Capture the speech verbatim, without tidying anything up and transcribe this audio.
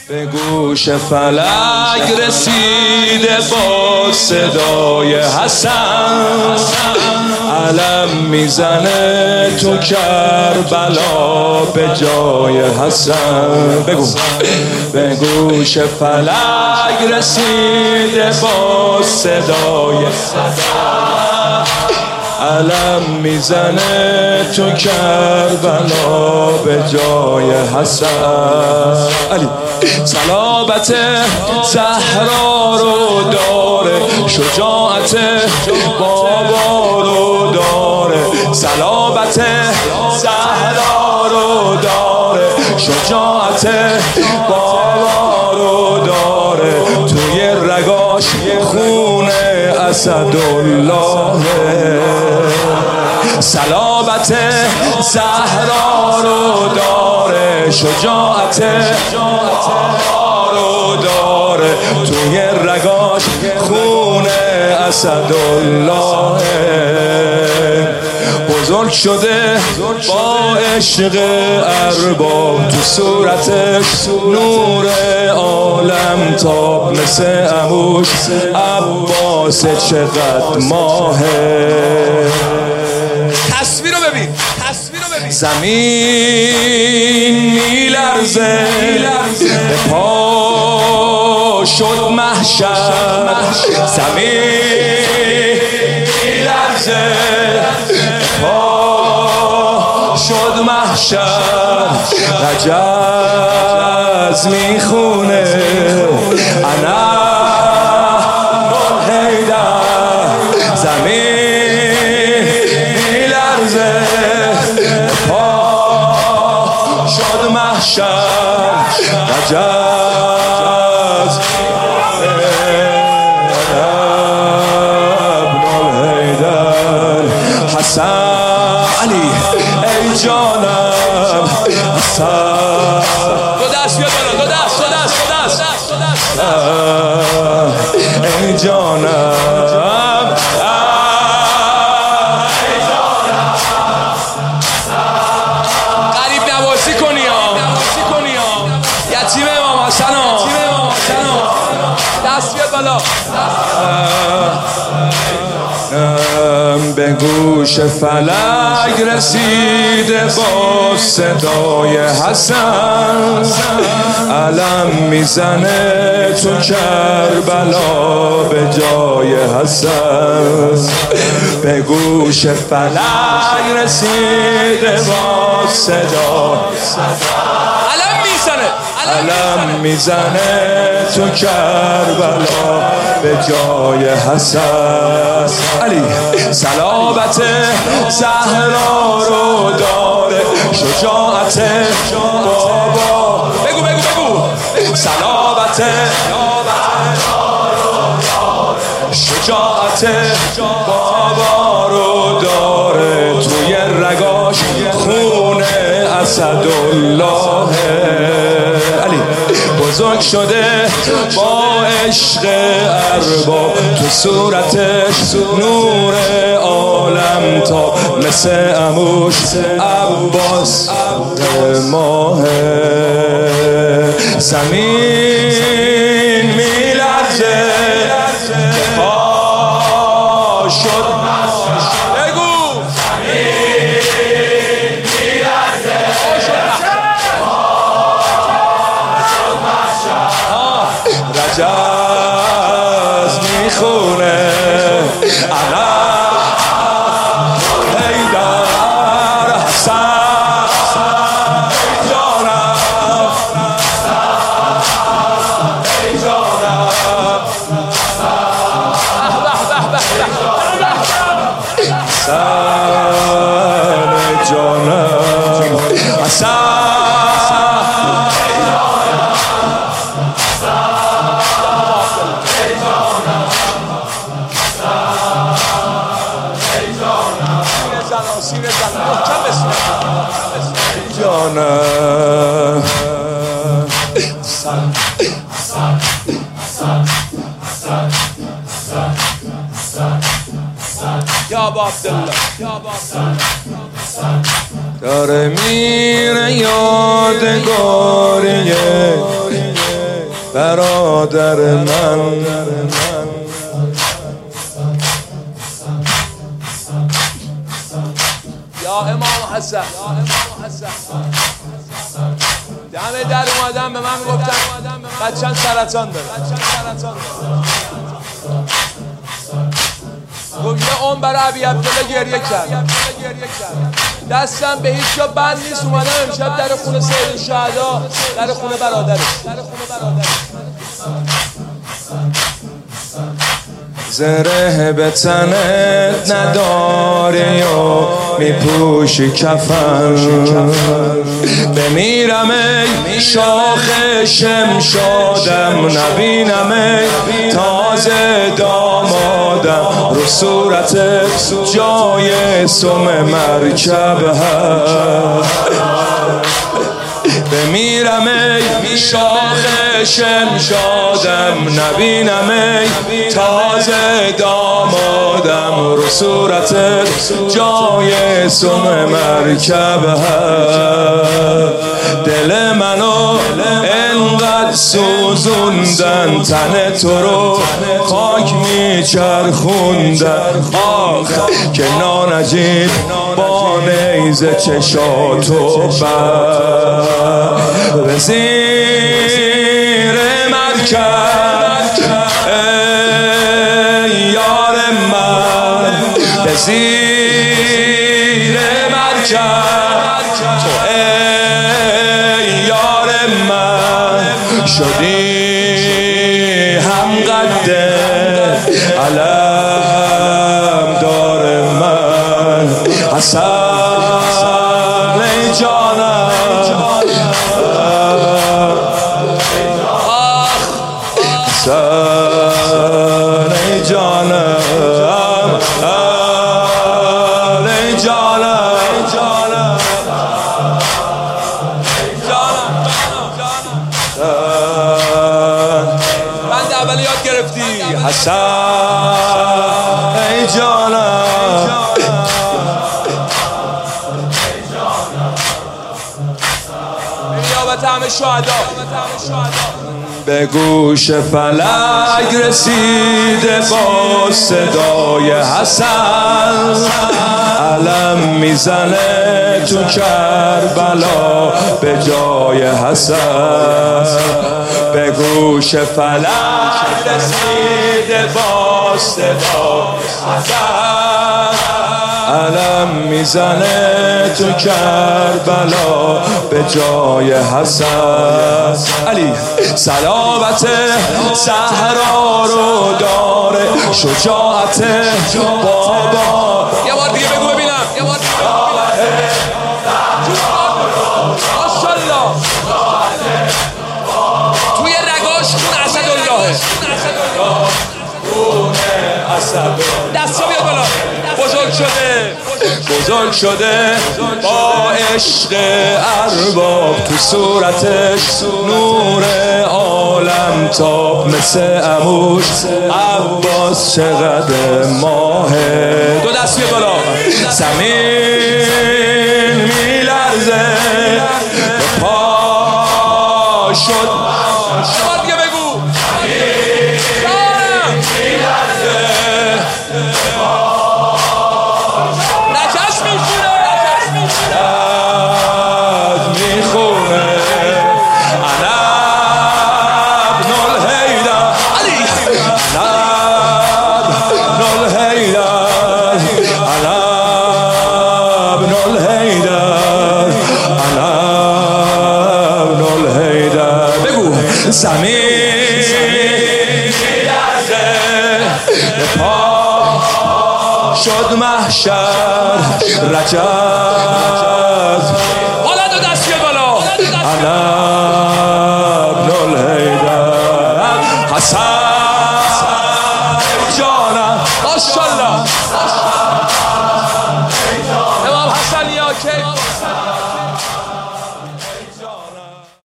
به گوش فلک رسیده با صدای حسن، علم میزنه تو کربلا به جای حسن. بگو به گوش فلک رسیده با صدای حسن، علم میزنه تو کربلا به جای حسن. علی صلابت زهرا رو داره، شجاعت بابا رو داره. صلابت زهرا رو داره، شجاعت بابا رو داره. توی رگاش خون اسدالله، صلابت زهرا رو داره، شجاعت رو داره. توی رگاش خون اسدالله، بزرگ شده با عشق ارباب. تو صورتش نور عالم تاب، مثل عموش عباس چقدر ماهه. تصویر رو ببین، تصویر رو ببین. زمین میلرزه به پا شد محشر، زمین میلرزه به پا شد محشر. رجز میخونه انا حیدر، زمین میلرزه به پا شد محشر. رجز ابن الحیدر حسن. علی ای جانم حسن. دو دست بیا بالا، دو دست، دو دست، دو دست، دو دست. ای جانم قریب نواسی کنی ها، نواسی کنی ها. یتیم امام حسن ها، یتیم امام حسن ها. دست بیا بالا. به گوش فلک رسیده با صدای حسن، علم میزنه تو کربلا به جای حسن. به گوش فلک رسیده با صدای علم میزنه، علم میزنه تو کربلا به جای حسن. علی صلابت زهرا رو داره، شجاعت بابا. بگو بگو بگو. صلابت شجاعت بابا رو داره. توی رگاش خون اسدالله. علی بزرگ شده با عشق ارباب. تو صورتش نور عالم تا، مثل عموش عباس ماهه. زمین میلرزه پا شد. بگو رجز میخونه انا حیدر حسن. جانم ای جانم حسن جانم حسن. جانم یا با عبدالله، یا با عبدالله. داره میره یادگاریه برادر من. یا امام حسن دم در اومدن به من گفتن بچه‌م سرطان داره. گفت یه عمر برای ابی عبدالله گریه کرد، دستم به هیچ جا بند نیست. اومدم امشب در خونه سید الشهدا، در خونه برادرش. زره به تنت نداری و میپوشی کفن، بمیرم ای شاخ شمشادم، نبینم ای تازه دامادم، رو صورتت جای سم مرکب هست. بمیرم ای شاخ شمشادم، نبینم ای تازه دامادم، رو صورتت جای سم مرکب هست. دل منو انقدر سوزوندن، تن تو رو خاک میچرخوندن، آخ که نانجیب با نیزه چشاتو بر به زیر مرکب ای یار من، به زیر مرکب تو ای یار من، شدی هم قد علم دار من. حسن ای جانم، حسن ای جانم، ای جانم، بند اول یاد گرفتی. حسن ای جانم، نیابت همه شهدا. به گوش فلک رسیده با صدای حسن، علم میزنه تو کربلا به جای حسن. به گوش فلک رسیده با صدای حسن، علم میزنه تو کربلا به جای حسن. علی صلابت صحرا رو داره، شجاعت بابا. یه بار دیگه بگو ببینم، یه بار دیگه ماشاءالله. توی رگاش خون اسدالله، دستا بیاد بالا. بزرگ شده بزرگ شده با عشق ارباب، تو صورتش نور عالم تاب، مثل عموش عباس چقدر ماهه. دو دست بیاد بالا. زمین میلرزه به پا شد. یه بار دیگه بگو. نجس میخونه، میخونه انا ابن الهیدر، علی انا ابن الهیدر، انا ابن الهیدر، انا ابن الهیدر. بگو زمین میلرزه به پا شد محشر، رجب حالا دو دست بیاد بالا. انا ابن الهیدر، حسن جانم، ماشاءالله.